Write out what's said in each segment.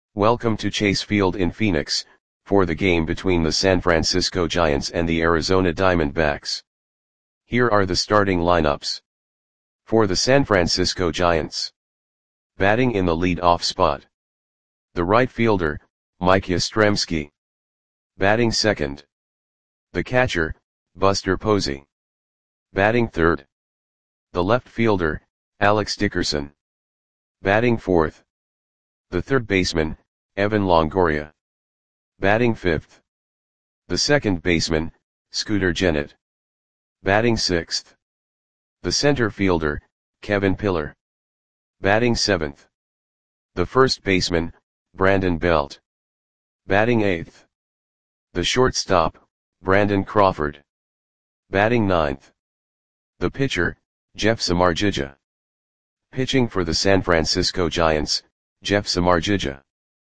Welcome to Chase Field in Phoenix, for the game between the San Francisco Giants and the Arizona Diamondbacks. Here are the starting lineups. For the San Francisco Giants. Batting in the lead-off spot. The right fielder, Mike Yastrzemski. Batting second. The catcher, Buster Posey. Batting third. The left fielder, Alex Dickerson. Batting fourth. The third baseman, Evan Longoria. Batting fifth. The second baseman, Scooter Gennett. Batting sixth. The center fielder, Kevin Pillar. Batting seventh. The first baseman, Brandon Belt. Batting eighth. The shortstop, Brandon Crawford. Batting ninth. The pitcher, Jeff Samardzija. Pitching for the San Francisco Giants, Jeff Samardzija.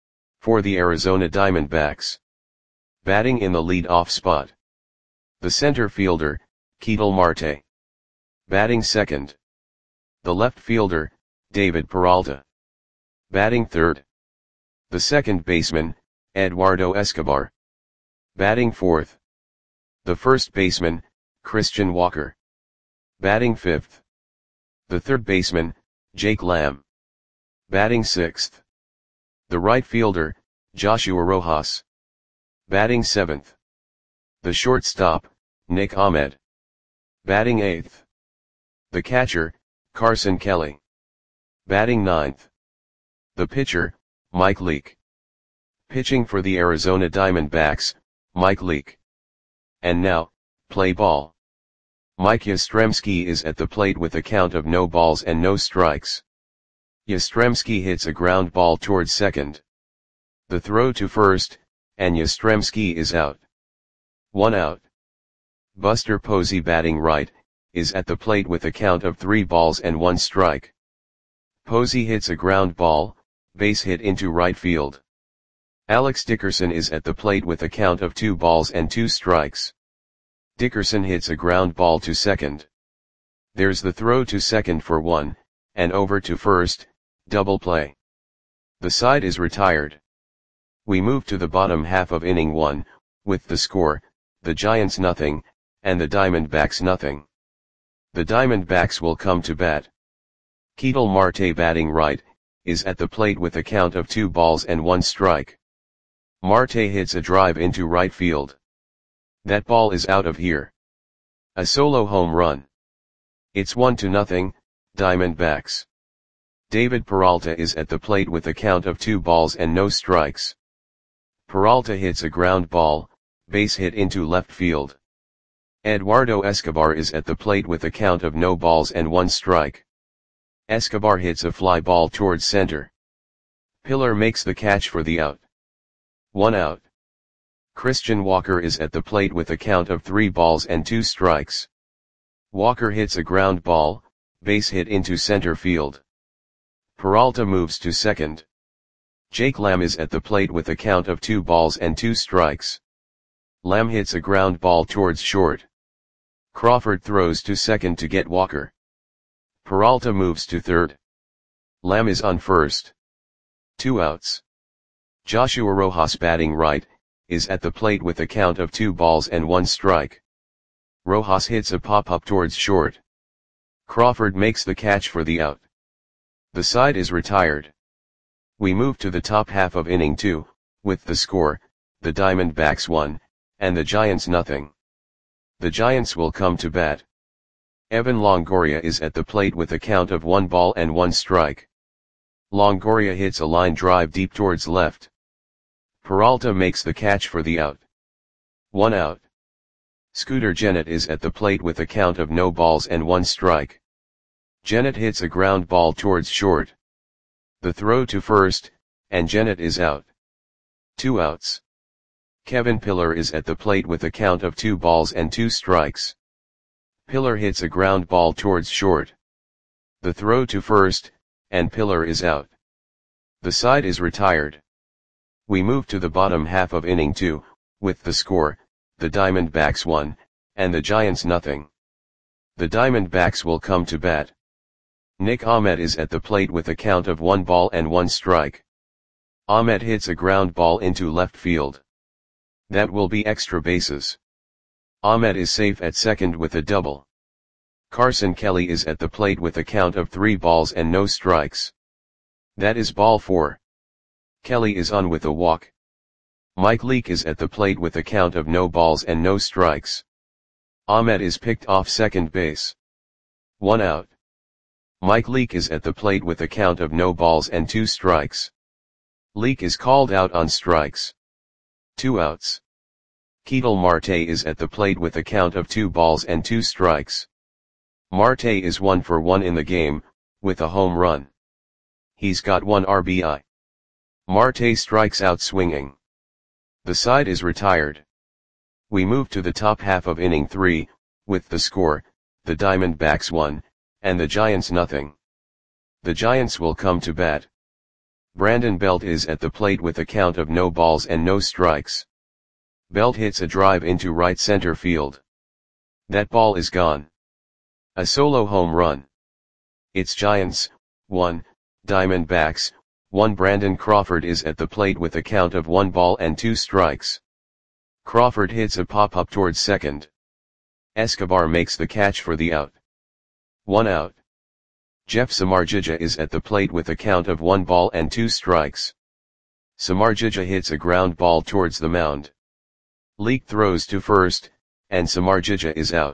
For the Arizona Diamondbacks. Batting in the lead-off spot. The center fielder, Ketel Marte. Batting second. The left fielder, David Peralta. Batting third. The second baseman, Eduardo Escobar. Batting fourth. The first baseman, Christian Walker. Batting fifth. The third baseman, Jake Lamb. Batting sixth. The right fielder, Joshua Rojas. Batting seventh. The shortstop, Nick Ahmed. Batting eighth. The catcher, Carson Kelly. Batting ninth. The pitcher, Mike Leake. Pitching for the Arizona Diamondbacks, Mike Leake. And now, play ball. Mike Yastrzemski is at the plate with a count of no balls and no strikes. Yastrzemski hits a ground ball towards second. The throw to first, and Yastrzemski is out. 1 out. Buster Posey, batting right, is at the plate with a count of 3 balls and 1 strike. Posey hits a ground ball, base hit into right field. Alex Dickerson is at the plate with a count of 2 balls and 2 strikes. Dickerson hits a ground ball to second. There's the throw to second for 1, and over to first, double play. The side is retired. We move to the bottom half of inning 1, with the score, the Giants nothing, and the Diamondbacks nothing. The Diamondbacks will come to bat. Ketel Marte, batting right, is at the plate with a count of 2 balls and 1 strike. Marte hits a drive into right field. That ball is out of here. A solo home run. It's 1-0, Diamondbacks. David Peralta is at the plate with a count of 2 balls and no strikes. Peralta hits a ground ball, base hit into left field. Eduardo Escobar is at the plate with a count of no balls and 1 strike. Escobar hits a fly ball towards center. Pillar makes the catch for the out. 1 out. Christian Walker is at the plate with a count of 3 balls and 2 strikes. Walker hits a ground ball, base hit into center field. Peralta moves to second. Jake Lamb is at the plate with a count of 2 balls and 2 strikes. Lamb hits a ground ball towards short. Crawford throws to second to get Walker. Peralta moves to third. Lamb is on first. 2 outs. Joshua Rojas, batting right, is at the plate with a count of 2 balls and 1 strike. Rojas hits a pop-up towards short. Crawford makes the catch for the out. The side is retired. We move to the top half of inning 2, with the score, the Diamondbacks 1, and the Giants nothing. The Giants will come to bat. Evan Longoria is at the plate with a count of 1 ball and 1 strike. Longoria hits a line drive deep towards left. Peralta makes the catch for the out. 1 out. Scooter Gennett is at the plate with a count of no balls and 1 strike. Gennett hits a ground ball towards short. The throw to first, and Gennett is out. 2 outs. Kevin Pillar is at the plate with a count of 2 balls and 2 strikes. Pillar hits a ground ball towards short. The throw to first, and Pillar is out. The side is retired. We move to the bottom half of inning 2, with the score, the Diamondbacks 1, and the Giants nothing. The Diamondbacks will come to bat. Nick Ahmed is at the plate with a count of 1 ball and 1 strike. Ahmed hits a ground ball into left field. That will be extra bases. Ahmed is safe at second with a double. Carson Kelly is at the plate with a count of 3 balls and no strikes. That is ball 4. Kelly is on with a walk. Mike Leake is at the plate with a count of no balls and no strikes. Ahmed is picked off second base. 1 out. Mike Leake is at the plate with a count of no balls and 2 strikes. Leake is called out on strikes. 2 outs. Ketel Marte is at the plate with a count of 2 balls and 2 strikes. Marte is 1 for 1 in the game, with a home run. He's got 1 RBI. Marte strikes out swinging. The side is retired. We move to the top half of inning 3, with the score, the Diamondbacks 1, and the Giants nothing. The Giants will come to bat. Brandon Belt is at the plate with a count of no balls and no strikes. Belt hits a drive into right center field. That ball is gone. A solo home run. It's Giants, 1, Diamondbacks, 1. Brandon Crawford is at the plate with a count of 1 ball and 2 strikes. Crawford hits a pop-up towards second. Escobar makes the catch for the out. 1 out. Jeff Samardzija is at the plate with a count of 1 ball and 2 strikes. Samardzija hits a ground ball towards the mound. Leake throws to first, and Samardzija is out.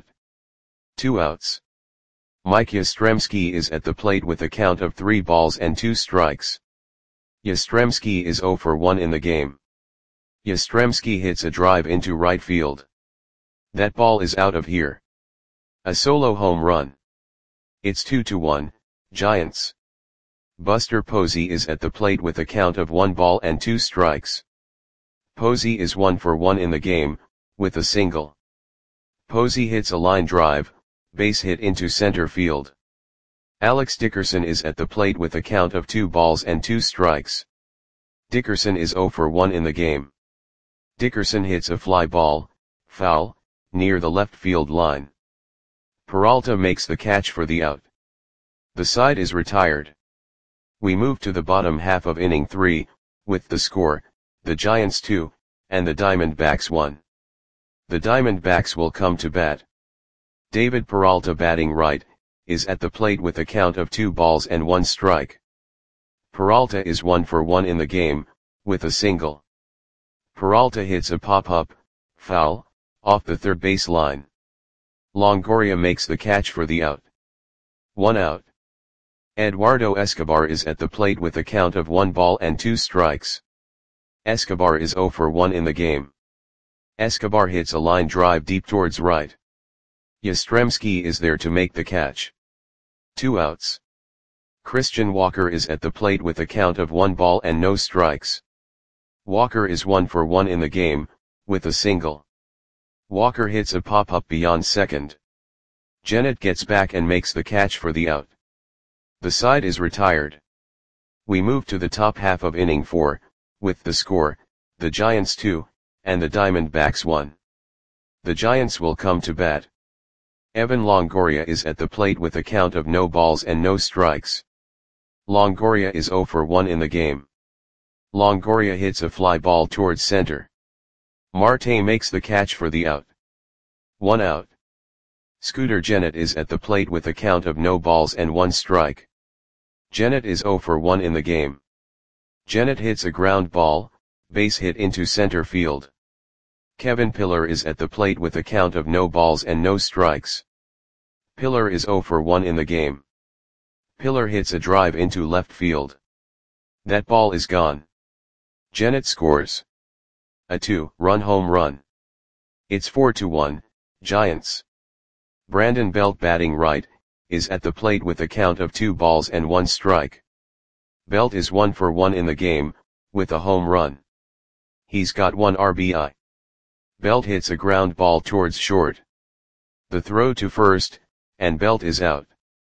2 outs. Mike Yastrzemski is at the plate with a count of 3 balls and 2 strikes. Yastrzemski is 0 for 1 in the game. Yastrzemski hits a drive into right field. That ball is out of here. A solo home run. It's 2-1, Giants. Buster Posey is at the plate with a count of 1 ball and 2 strikes. Posey is 1 for 1 in the game, with a single. Posey hits a line drive, base hit into center field. Alex Dickerson is at the plate with a count of 2 balls and 2 strikes. Dickerson is 0 for 1 in the game. Dickerson hits a fly ball, foul, near the left field line. Peralta makes the catch for the out. The side is retired. We move to the bottom half of inning 3, with the score, the Giants 2, and the Diamondbacks 1. The Diamondbacks will come to bat. David Peralta, batting right, is at the plate with a count of 2 balls and 1 strike. Peralta is 1 for 1 in the game, with a single. Peralta hits a pop-up, foul, off the third base line. Longoria makes the catch for the out. 1 out. Eduardo Escobar is at the plate with a count of 1 ball and 2 strikes. Escobar is 0 for 1 in the game. Escobar hits a line drive deep towards right. Yastrzemski is there to make the catch. 2 outs. Christian Walker is at the plate with a count of 1 ball and no strikes. Walker is 1 for 1 in the game, with a single. Walker hits a pop-up beyond second. Jennett gets back and makes the catch for the out. The side is retired. We move to the top half of inning 4, with the score, the Giants 2, and the Diamondbacks 1. The Giants will come to bat. Evan Longoria is at the plate with a count of no balls and no strikes. Longoria is 0 for 1 in the game. Longoria hits a fly ball towards center. Marte makes the catch for the out. 1 out. Scooter Gennett is at the plate with a count of no balls and 1 strike. Gennett is 0 for 1 in the game. Gennett hits a ground ball, base hit into center field. Kevin Pillar is at the plate with a count of no balls and no strikes. Pillar is 0 for 1 in the game. Pillar hits a drive into left field. That ball is gone. Gennett scores a 2-run home run. It's 4-1, Giants. Brandon Belt, batting right, is at the plate with a count of 2 balls and 1 strike. Belt is 1 for 1 in the game, with a home run. He's got 1 RBI. Belt hits a ground ball towards short. The throw to first, and Belt is out.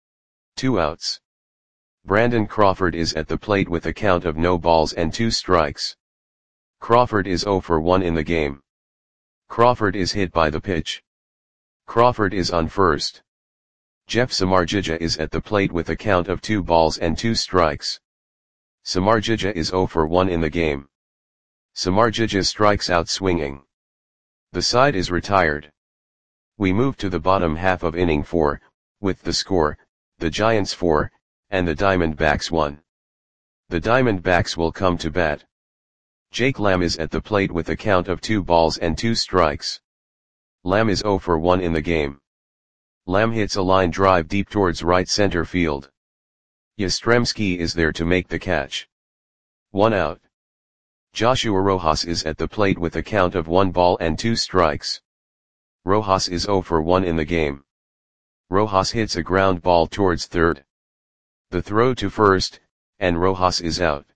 2 outs. Brandon Crawford is at the plate with a count of no balls and 2 strikes. Crawford is 0 for 1 in the game. Crawford is hit by the pitch. Crawford is on first. Jeff Samardzija is at the plate with a count of 2 balls and 2 strikes. Samardzija is 0 for 1 in the game. Samardzija strikes out swinging. The side is retired. We move to the bottom half of inning 4, with the score, the Giants 4, and the Diamondbacks 1. The Diamondbacks will come to bat. Jake Lamb is at the plate with a count of 2 balls and 2 strikes. Lamb is 0 for 1 in the game. Lamb hits a line drive deep towards right center field. Yastrzemski is there to make the catch. 1 out. Joshua Rojas is at the plate with a count of 1 ball and 2 strikes. Rojas is 0 for 1 in the game. Rojas hits a ground ball towards third. The throw to first, and Rojas is out.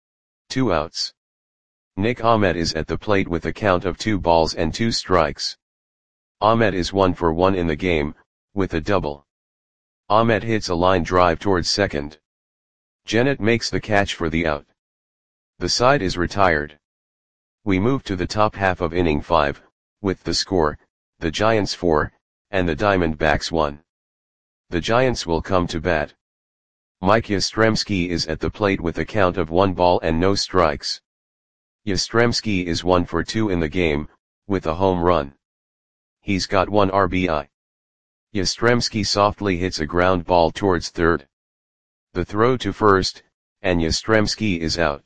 2 outs. Nick Ahmed is at the plate with a count of 2 balls and 2 strikes. Ahmed is 1 for 1 in the game, with a double. Ahmed hits a line drive towards second. Jennett makes the catch for the out. The side is retired. We move to the top half of inning 5, with the score, the Giants 4, and the Diamondbacks 1. The Giants will come to bat. Mike Yastrzemski is at the plate with a count of 1 ball and no strikes. Yastrzemski is 1 for 2 in the game, with a home run. He's got 1 RBI. Yastrzemski softly hits a ground ball towards third. The throw to first, and Yastrzemski is out.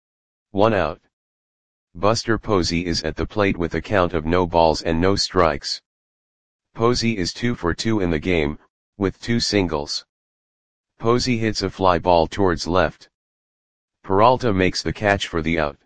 1 out. Buster Posey is at the plate with a count of no balls and no strikes. Posey is 2 for 2 in the game, with 2 singles. Posey hits a fly ball towards left. Peralta makes the catch for the out.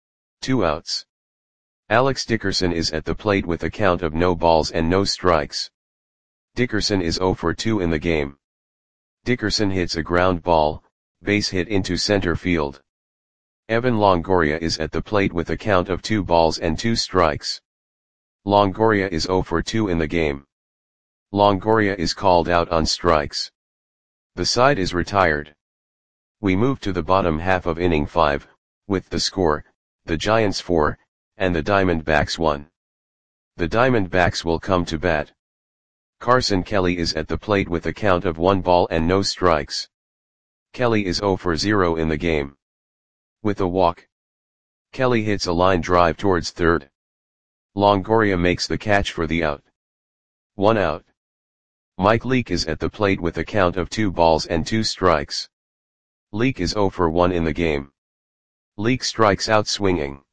2 outs. Alex Dickerson is at the plate with a count of no balls and no strikes. Dickerson is 0 for 2 in the game. Dickerson hits a ground ball, base hit into center field. Evan Longoria is at the plate with a count of 2 balls and 2 strikes. Longoria is 0 for 2 in the game. Longoria is called out on strikes. The side is retired. We move to the bottom half of inning 5, with the score, the Giants 4, and the Diamondbacks 1. The Diamondbacks will come to bat. Carson Kelly is at the plate with a count of 1 ball and no strikes. Kelly is 0 for 0 in the game. With a walk, Kelly hits a line drive towards third. Longoria makes the catch for the out. 1 out. Mike Leake is at the plate with a count of 2 balls and 2 strikes. Leake is 0 for 1 in the game. Leake strikes out swinging.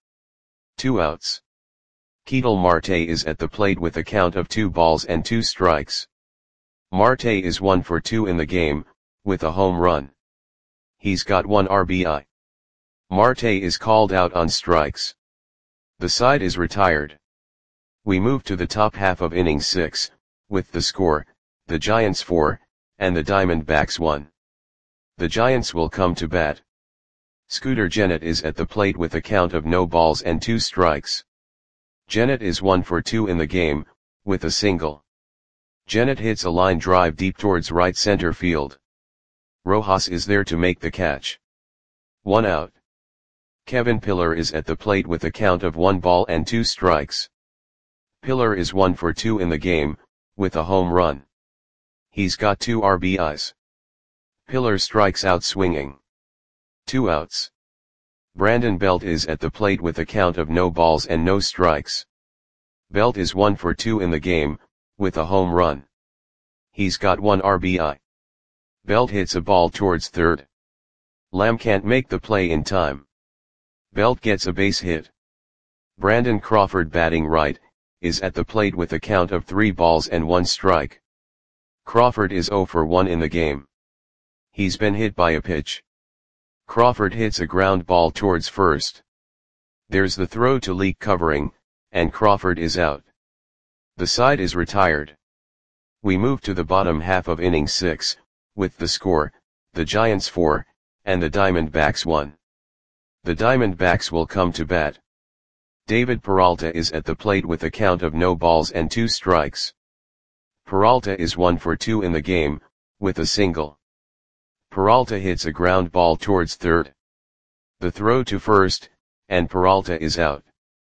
2 outs. Ketel Marte is at the plate with a count of 2 balls and 2 strikes. Marte is 1 for 2 in the game, with a home run. He's got 1 RBI. Marte is called out on strikes. The side is retired. We move to the top half of inning 6, with the score, the Giants 4, and the Diamondbacks 1. The Giants will come to bat. Scooter Gennett is at the plate with a count of no balls and 2 strikes. Gennett is 1 for 2 in the game, with a single. Gennett hits a line drive deep towards right center field. Rojas is there to make the catch. 1 out. Kevin Pillar is at the plate with a count of 1 ball and 2 strikes. Pillar is 1 for 2 in the game, with a home run. He's got 2 RBIs. Pillar strikes out swinging. 2 outs. Brandon Belt is at the plate with a count of no balls and no strikes. Belt is 1 for 2 in the game, with a home run. He's got 1 RBI. Belt hits a ball towards third. Lamb can't make the play in time. Belt gets a base hit. Brandon Crawford, batting right, is at the plate with a count of 3 balls and 1 strike. Crawford is 0 for 1 in the game. He's been hit by a pitch. Crawford hits a ground ball towards first. There's the throw to Leake covering, and Crawford is out. The side is retired. We move to the bottom half of inning 6, with the score, the Giants 4, and the Diamondbacks 1. The Diamondbacks will come to bat. David Peralta is at the plate with a count of no balls and 2 strikes. Peralta is 1 for 2 in the game, with a single. Peralta hits a ground ball towards third. The throw to first, and Peralta is out.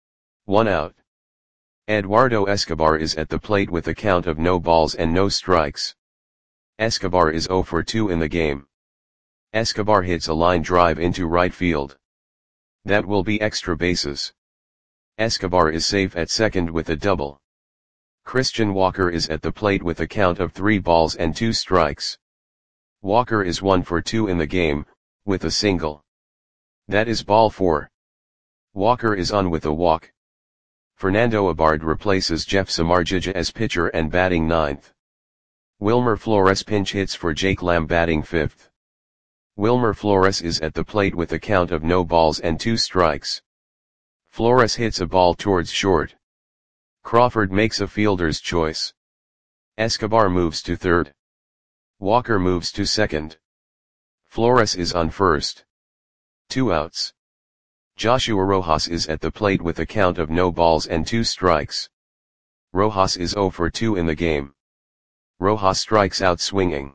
1 out. Eduardo Escobar is at the plate with a count of no balls and no strikes. Escobar is 0 for 2 in the game. Escobar hits a line drive into right field. That will be extra bases. Escobar is safe at second with a double. Christian Walker is at the plate with a count of 3 balls and 2 strikes. Walker is 1 for 2 in the game, with a single. That is ball 4. Walker is on with a walk. Fernando Abad replaces Jeff Samardzija as pitcher and batting 9th. Wilmer Flores pinch hits for Jake Lamb batting 5th. Wilmer Flores is at the plate with a count of no balls and 2 strikes. Flores hits a ball towards short. Crawford makes a fielder's choice. Escobar moves to third. Walker moves to second. Flores is on first. 2 outs. Joshua Rojas is at the plate with a count of no balls and 2 strikes. Rojas is 0 for 2 in the game. Rojas strikes out swinging.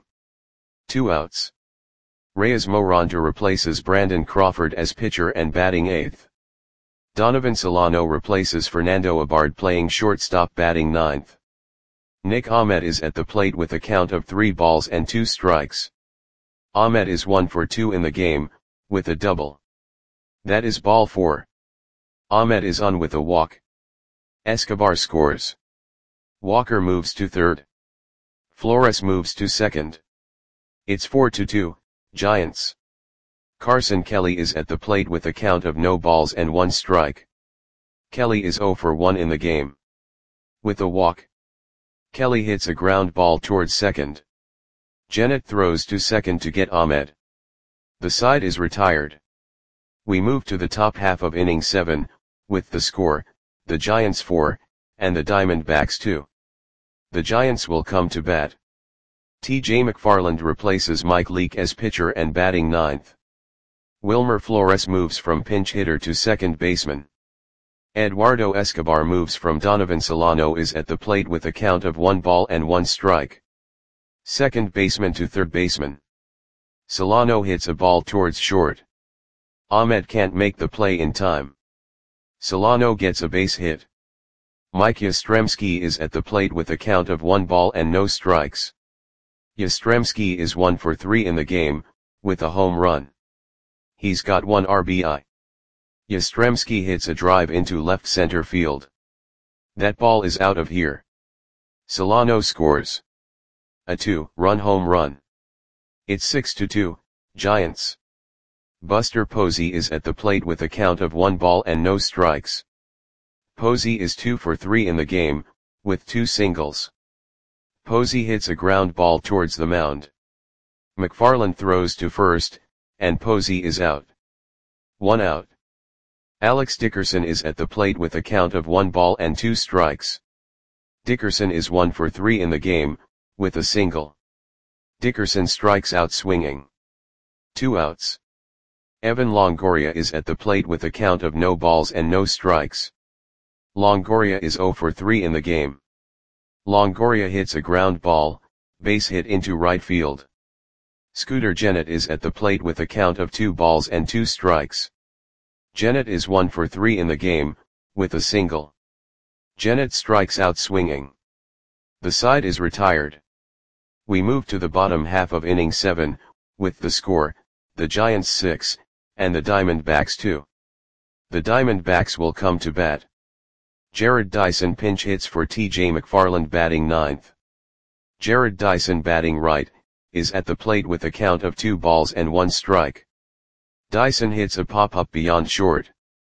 2 outs. Reyes Moronta replaces Brandon Crawford as pitcher and batting 8th. Donovan Solano replaces Fernando Abad playing shortstop batting 9th. Nick Ahmed is at the plate with a count of 3 balls and 2 strikes. Ahmed is 1 for 2 in the game, with a double. That is ball 4. Ahmed is on with a walk. Escobar scores. Walker moves to third. Flores moves to second. It's 4-2, Giants. Carson Kelly is at the plate with a count of no balls and 1 strike. Kelly is 0 for 1 in the game. With a walk. Kelly hits a ground ball towards second. Jennett throws to second to get Ahmed. The side is retired. We move to the top half of inning 7, with the score, the Giants 4, and the Diamondbacks 2. The Giants will come to bat. T.J. McFarland replaces Mike Leake as pitcher and batting 9th. Wilmer Flores moves from pinch hitter to second baseman. Eduardo Escobar moves from Donovan Solano is at the plate with a count of 1 ball and 1 strike. Second baseman to third baseman. Solano hits a ball towards short. Ahmed can't make the play in time. Solano gets a base hit. Mike Yastrzemski is at the plate with a count of 1 ball and no strikes. Yastrzemski is 1 for 3 in the game, with a home run. He's got 1 RBI. Yastrzemski hits a drive into left center field. That ball is out of here. Solano scores a 2-run home run. It's 6-2, Giants. Buster Posey is at the plate with a count of 1 ball and no strikes. Posey is 2 for 3 in the game, with 2 singles. Posey hits a ground ball towards the mound. McFarland throws to first, and Posey is out. 1 out. Alex Dickerson is at the plate with a count of 1 ball and 2 strikes. Dickerson is 1 for 3 in the game, with a single. Dickerson strikes out swinging. 2 outs. Evan Longoria is at the plate with a count of no balls and no strikes. Longoria is 0 for 3 in the game. Longoria hits a ground ball, base hit into right field. Scooter Gennett is at the plate with a count of 2 balls and 2 strikes. Gennett is 1 for 3 in the game, with a single. Gennett strikes out swinging. The side is retired. We move to the bottom half of inning 7, with the score, the Giants 6, and the Diamondbacks 2. The Diamondbacks will come to bat. Jared Dyson pinch hits for T.J. McFarland batting 9th. Jared Dyson batting right, is at the plate with a count of 2 balls and 1 strike. Dyson hits a pop-up beyond short.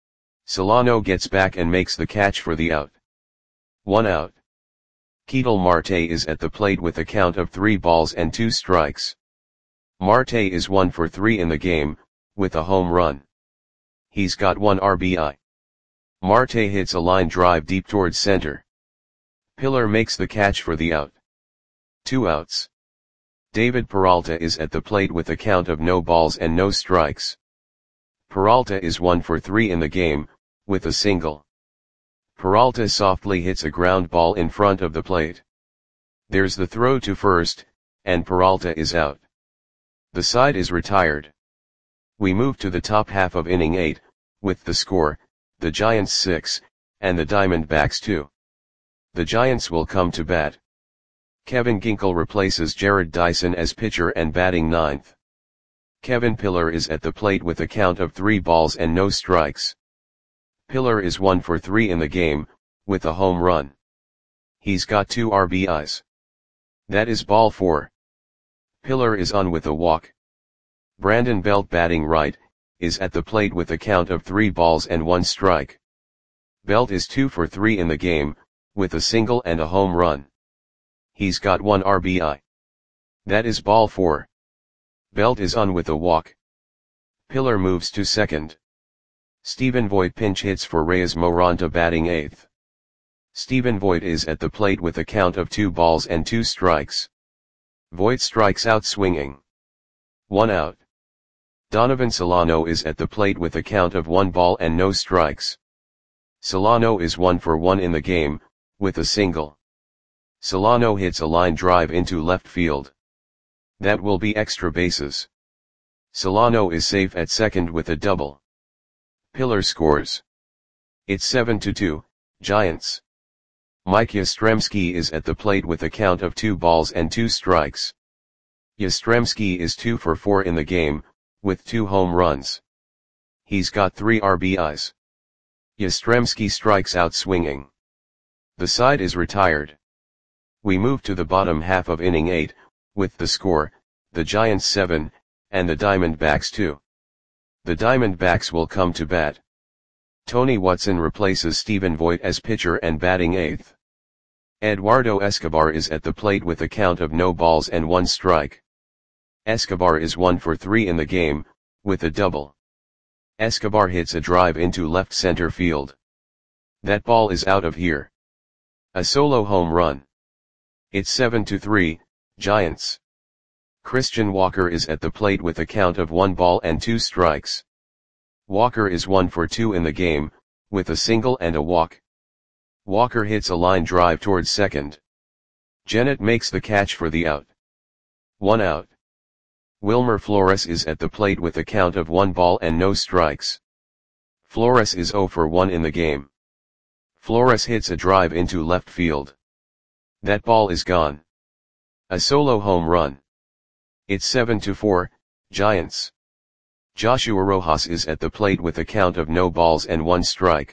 Solano gets back and makes the catch for the out. 1 out. Ketel Marte is at the plate with a count of 3 balls and 2 strikes. Marte is 1 for 3 in the game, with a home run. He's got 1 RBI. Marte hits a line drive deep towards center. Pillar makes the catch for the out. 2 outs. David Peralta is at the plate with a count of no balls and no strikes. Peralta is 1 for 3 in the game, with a single. Peralta softly hits a ground ball in front of the plate. There's the throw to first, and Peralta is out. The side is retired. We move to the top half of inning 8, with the score, the Giants 6, and the Diamondbacks 2. The Giants will come to bat. Kevin Ginkel replaces Jared Dyson as pitcher and batting 9th. Kevin Pillar is at the plate with a count of 3 balls and no strikes. Pillar is 1 for 3 in the game, with a home run. He's got 2 RBIs. That is ball 4. Pillar is on with a walk. Brandon Belt, batting right, is at the plate with a count of 3 balls and 1 strike. Belt is 2 for 3 in the game, with a single and a home run. He's got 1 RBI. That is ball 4. Belt is on with a walk. Pillar moves to second. Stephen Voigt pinch hits for Reyes Moronta, batting 8th. Stephen Voigt is at the plate with a count of 2 balls and 2 strikes. Voigt strikes out swinging. 1 out. Donovan Solano is at the plate with a count of 1 ball and no strikes. Solano is 1 for 1 in the game, with a single. Solano hits a line drive into left field. That will be extra bases. Solano is safe at second with a double. Pillar scores. It's 7-2, Giants. Mike Yastrzemski is at the plate with a count of 2 balls and 2 strikes. Yastrzemski is 2 for 4 in the game, with 2 home runs. He's got 3 RBIs. Yastrzemski strikes out swinging. The side is retired. We move to the bottom half of inning 8, with the score, the Giants 7, and the Diamondbacks 2. The Diamondbacks will come to bat. Tony Watson replaces Stephen Voigt as pitcher and batting 8th. Eduardo Escobar is at the plate with a count of no balls and 1 strike. Escobar is 1 for 3 in the game, with a double. Escobar hits a drive into left center field. That ball is out of here. A solo home run. It's 7-3, Giants. Christian Walker is at the plate with a count of 1 ball and 2 strikes. Walker is 1 for 2 in the game, with a single and a walk. Walker hits a line drive towards second. Jennett makes the catch for the out. 1 out. Wilmer Flores is at the plate with a count of 1 ball and no strikes. Flores is 0 for 1 in the game. Flores hits a drive into left field. That ball is gone. A solo home run. It's 7-4, Giants. Joshua Rojas is at the plate with a count of no balls and 1 strike.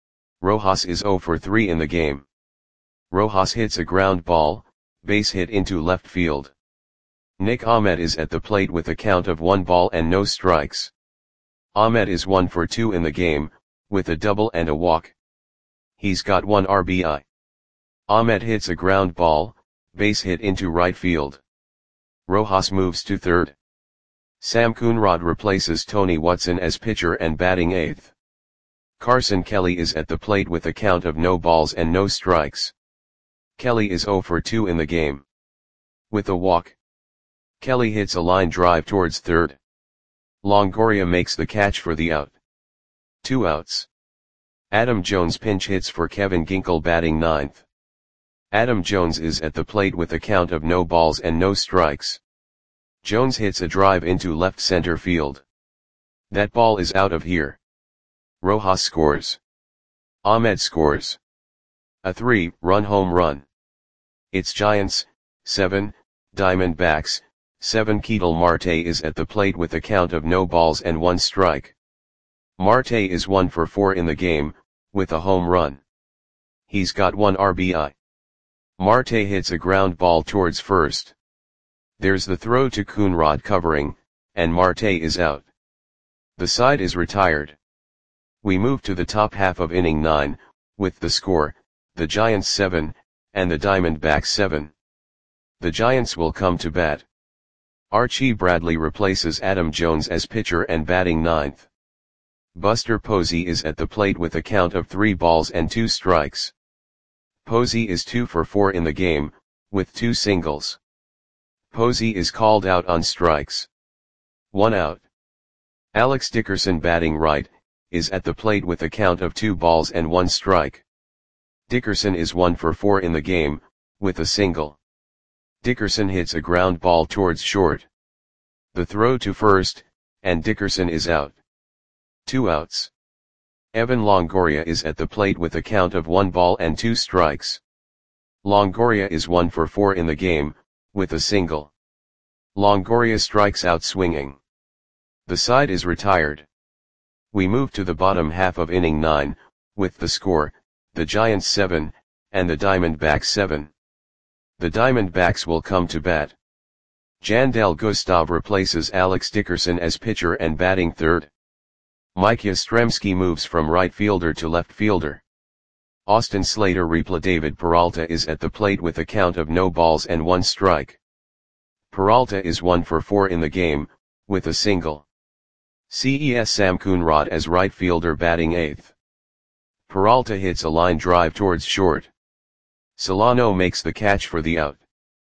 Rojas is 0 for 3 in the game. Rojas hits a ground ball, base hit into left field. Nick Ahmed is at the plate with a count of 1 ball and no strikes. Ahmed is 1 for 2 in the game, with a double and a walk. He's got 1 RBI. Ahmed hits a ground ball, base hit into right field. Rojas moves to third. Sam Coonrod replaces Tony Watson as pitcher and batting 8th. Carson Kelly is at the plate with a count of no balls and no strikes. Kelly is 0 for 2 in the game. With a walk. Kelly hits a line drive towards third. Longoria makes the catch for the out. 2 outs. Adam Jones pinch hits for Kevin Ginkel, batting 9th. Adam Jones is at the plate with a count of no balls and no strikes. Jones hits a drive into left center field. That ball is out of here. Rojas scores. Ahmed scores. A 3-run home run. It's Giants, 7, Diamondbacks, 7. Ketel Marte is at the plate with a count of no balls and 1 strike. Marte is 1 for 4 in the game, with a home run. He's got 1 RBI. Marte hits a ground ball towards first. There's the throw to Coonrod covering, and Marte is out. The side is retired. We move to the top half of inning 9, with the score, the Giants 7, and the Diamondbacks 7. The Giants will come to bat. Archie Bradley replaces Adam Jones as pitcher and batting 9th. Buster Posey is at the plate with a count of 3 balls and 2 strikes. Posey is 2 for 4 in the game, with 2 singles. Posey is called out on strikes. 1 out. Alex Dickerson, batting right, is at the plate with a count of 2 balls and 1 strike. Dickerson is 1 for 4 in the game, with a single. Dickerson hits a ground ball towards short. The throw to first, and Dickerson is out. 2 outs. Evan Longoria is at the plate with a count of 1 ball and 2 strikes. Longoria is 1 for 4 in the game, with a single. Longoria strikes out swinging. The side is retired. We move to the bottom half of inning 9, with the score, the Giants 7, and the Diamondbacks 7. The Diamondbacks will come to bat. Jandel Gustav replaces Alex Dickerson as pitcher and batting third. Mike Yastrzemski moves from right fielder to left fielder. Austin Slater replaces David Peralta is at the plate with a count of no balls and 1 strike. Peralta is 1 for 4 in the game, with a single. CES Sam Coonrod as right fielder batting 8th. Peralta hits a line drive towards short. Solano makes the catch for the out.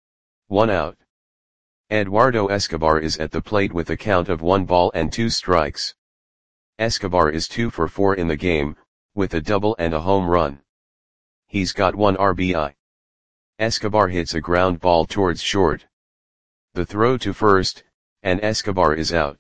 1 out. Eduardo Escobar is at the plate with a count of 1 ball and 2 strikes. Escobar is 2 for 4 in the game, with a double and a home run. He's got 1 RBI. Escobar hits a ground ball towards short. The throw to first, and Escobar is out.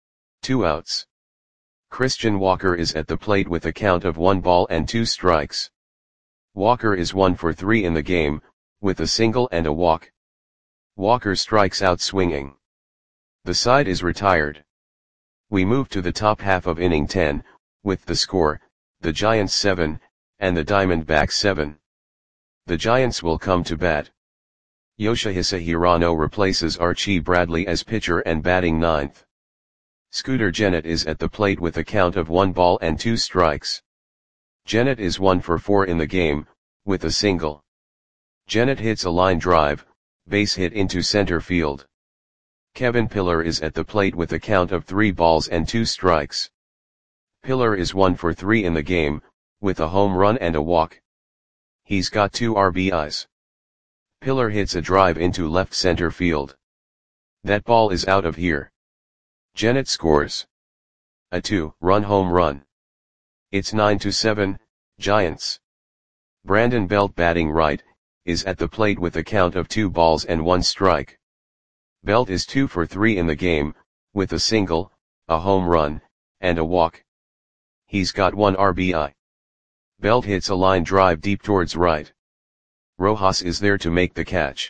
2 outs. Christian Walker is at the plate with a count of 1 ball and 2 strikes. Walker is 1 for 3 in the game, with a single and a walk. Walker strikes out swinging. The side is retired. We move to the top half of inning 10, with the score, the Giants 7, and the Diamondbacks 7. The Giants will come to bat. Yoshihisa Hirano replaces Archie Bradley as pitcher and batting 9th. Scooter Gennett is at the plate with a count of 1 ball and 2 strikes. Gennett is 1 for 4 in the game, with a single. Gennett hits a line drive, base hit into center field. Kevin Pillar is at the plate with a count of 3 balls and 2 strikes. Pillar is 1 for 3 in the game, with a home run and a walk. He's got 2 RBIs. Pillar hits a drive into left center field. That ball is out of here. Gennett scores a 2-run home run. It's 9-7, Giants. Brandon Belt batting right, is at the plate with a count of 2 balls and 1 strike. Belt is 2 for 3 in the game, with a single, a home run, and a walk. He's got 1 RBI. Belt hits a line drive deep towards right. Rojas is there to make the catch.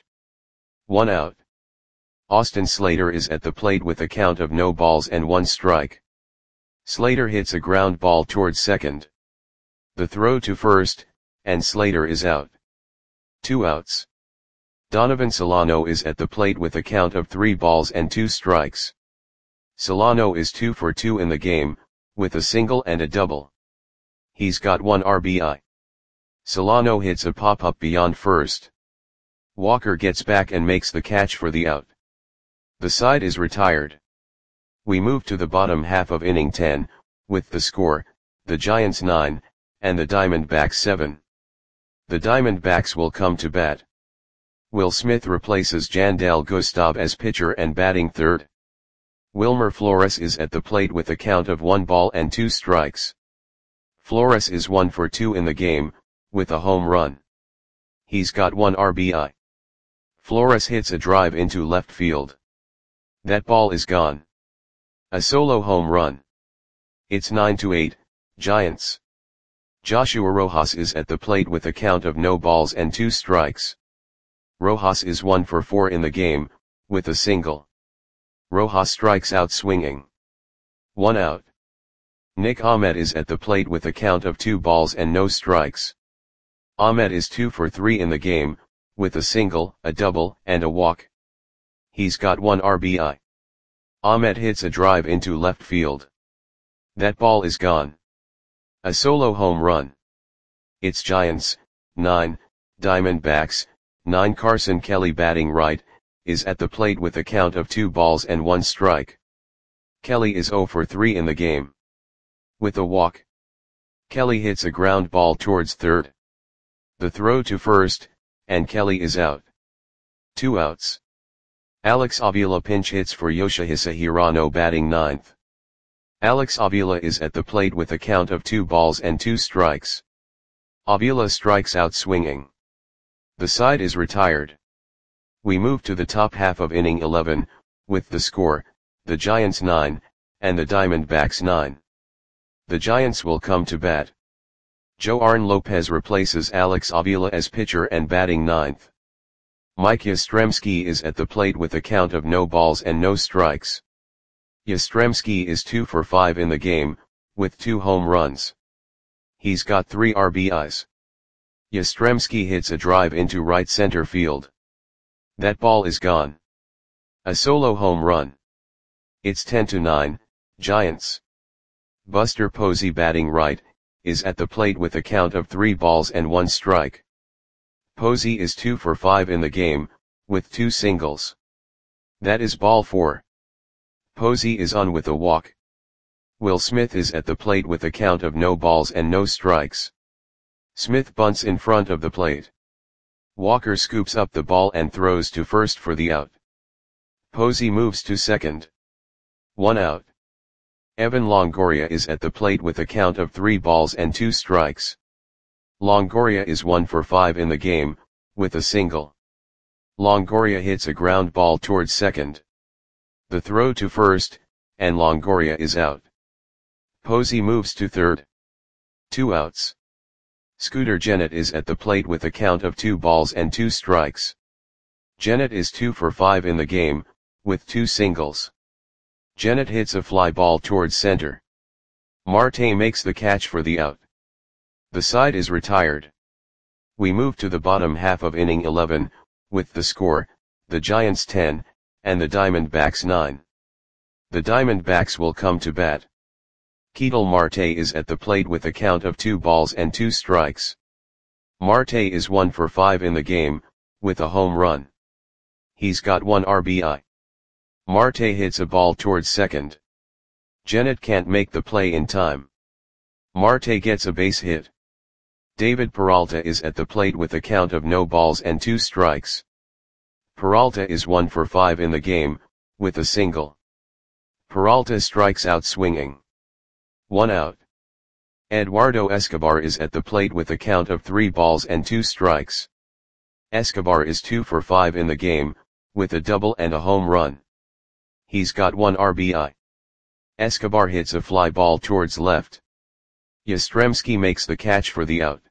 1 out. Austin Slater is at the plate with a count of no balls and 1 strike. Slater hits a ground ball towards second. The throw to first, and Slater is out. 2 outs. Donovan Solano is at the plate with a count of 3 balls and 2 strikes. Solano is 2 for 2 in the game, with a single and a double. He's got 1 RBI. Solano hits a pop-up beyond first. Walker gets back and makes the catch for the out. The side is retired. We move to the bottom half of inning 10, with the score, the Giants 9, and the Diamondbacks 7. The Diamondbacks will come to bat. Will Smith replaces Jandel Gustav as pitcher and batting third. Wilmer Flores is at the plate with a count of 1 ball and 2 strikes. Flores is 1 for 2 in the game, with a home run. He's got 1 RBI. Flores hits a drive into left field. That ball is gone. A solo home run. It's 9-8, Giants. Joshua Rojas is at the plate with a count of no balls and 2 strikes. Rojas is 1 for 4 in the game, with a single. Rojas strikes out swinging. 1 out. Nick Ahmed is at the plate with a count of 2 balls and no strikes. Ahmed is 2 for 3 in the game, with a single, a double, and a walk. He's got 1 RBI. Ahmed hits a drive into left field. That ball is gone. A solo home run. It's Giants, 9, Diamondbacks, 9. Carson Kelly batting right, is at the plate with a count of 2 balls and 1 strike. Kelly is 0 for 3 in the game. With a walk. Kelly hits a ground ball towards third. The throw to first, and Kelly is out. 2 outs. Alex Avila pinch hits for Yoshihisa Hirano batting 9th. Alex Avila is at the plate with a count of 2 balls and 2 strikes. Avila strikes out swinging. The side is retired. We move to the top half of inning 11, with the score, the Giants 9, and the Diamondbacks 9. The Giants will come to bat. Joarn Lopez replaces Alex Avila as pitcher and batting 9th. Mike Yastrzemski is at the plate with a count of no balls and no strikes. Yastrzemski is 2 for 5 in the game, with 2 home runs. He's got 3 RBIs. Yastrzemski hits a drive into right center field. That ball is gone. A solo home run. It's 10-9, Giants. Buster Posey, batting right, is at the plate with a count of 3 balls and 1 strike. Posey is 2 for 5 in the game, with 2 singles. That is ball 4. Posey is on with a walk. Will Smith is at the plate with a count of no balls and no strikes. Smith bunts in front of the plate. Walker scoops up the ball and throws to first for the out. Posey moves to second. 1 out. Evan Longoria is at the plate with a count of 3 balls and 2 strikes. Longoria is 1 for 5 in the game, with a single. Longoria hits a ground ball towards second. The throw to first, and Longoria is out. Posey moves to third. 2 outs. Scooter Gennett is at the plate with a count of 2 balls and 2 strikes. Gennett is 2 for 5 in the game, with 2 singles. Gennett hits a fly ball towards center. Marte makes the catch for the out. The side is retired. We move to the bottom half of inning 11, with the score, the Giants 10, and the Diamondbacks 9. The Diamondbacks will come to bat. Ketel Marte is at the plate with a count of 2 balls and 2 strikes. Marte is 1 for 5 in the game, with a home run. He's got 1 RBI. Marte hits a ball towards second. Gennett can't make the play in time. Marte gets a base hit. David Peralta is at the plate with a count of no balls and 2 strikes. Peralta is 1 for 5 in the game, with a single. Peralta strikes out swinging. 1 out. Eduardo Escobar is at the plate with a count of 3 balls and 2 strikes. Escobar is 2 for 5 in the game, with a double and a home run. He's got 1 RBI. Escobar hits a fly ball towards left. Yastrzemski makes the catch for the out.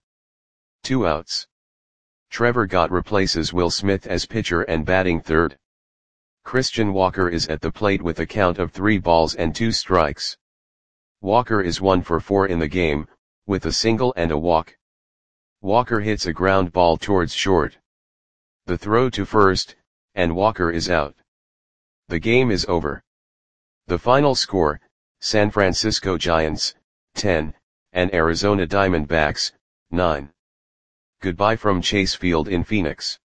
2 outs. Trevor Gott replaces Will Smith as pitcher and batting third. Christian Walker is at the plate with a count of 3 balls and 2 strikes. Walker is 1 for 4 in the game, with a single and a walk. Walker hits a ground ball towards short. The throw to first, and Walker is out. The game is over. The final score, San Francisco Giants, 10, and Arizona Diamondbacks, 9. Goodbye from Chase Field in Phoenix.